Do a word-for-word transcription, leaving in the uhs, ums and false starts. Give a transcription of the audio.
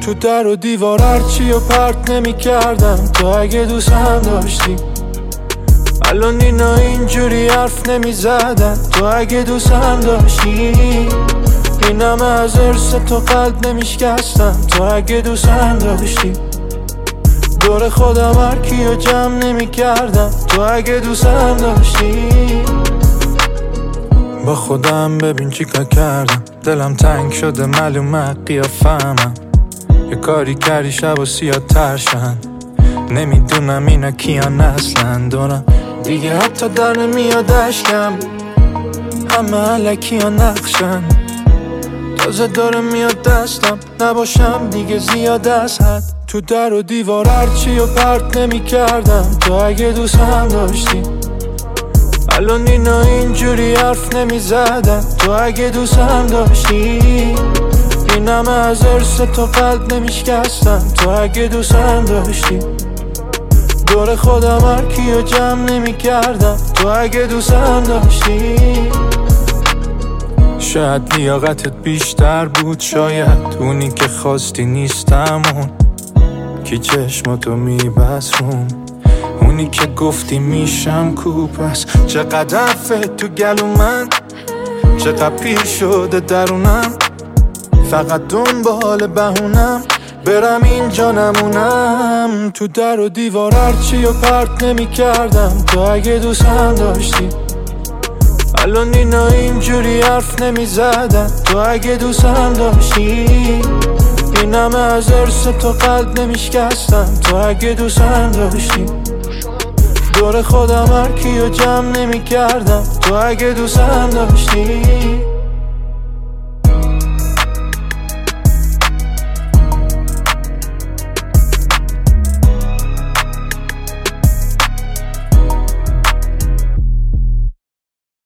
تو در و دیوار هرچی و پرت نمی کردم تو اگه دوستم داشتی. الان اینا اینجوری حرف نمی زدن تو اگه دوستم داشتی. اینم از ارث تو قلب نمی شکستم تو اگه دوستم داشتی. دور خودم هرکی و جمع نمی کردم تو اگه دوستم داشتی. با خودم ببین چی کار کردم، دلم تنگ شده معلومه قیافه‌مم. یه کاری کردی شب و سیاه ترشن، نمیدونم اینا کیان اصلا دارم دیگه حتی در نمیاد اشکم. همه علکی ها نقشن، تازه داره میاد دستم نباشم دیگه زیاد از حد. تو در و دیوار هرچی و پرت نمی کردم تو اگه دوستم داشتی. الان اینا اینجوری حرف نمی زدن تو اگه دوستم داشتی. اینم از ارث تو قلب نمی شکستم تو اگه دوستم داشتی. دور خودم هرکی و جمع نمی کردم تو اگه دوستم داشتی. شاید لیاقتت بیشتر بود، شاید اونی که خواستی نیستم، اون که چشماتو میبسون، اونی که گفتی میشم کوپس. چقدر حرفت تو گلو من، چقدر پیر شده درونم، فقط دنبال بهونم برم اینجا نمونم. تو در و دیوار هرچی و پرت نمی کردم تو اگه دوستم داشتی. الان اینا اینجوری حرف نمی زدن تو اگه دوستم داشتی. اینم از ارث تو قلب نمی شکستم تو اگه دوستم داشتی. دور خودم هرکی و جمع نمی کردم تو اگه دوستم داشتی.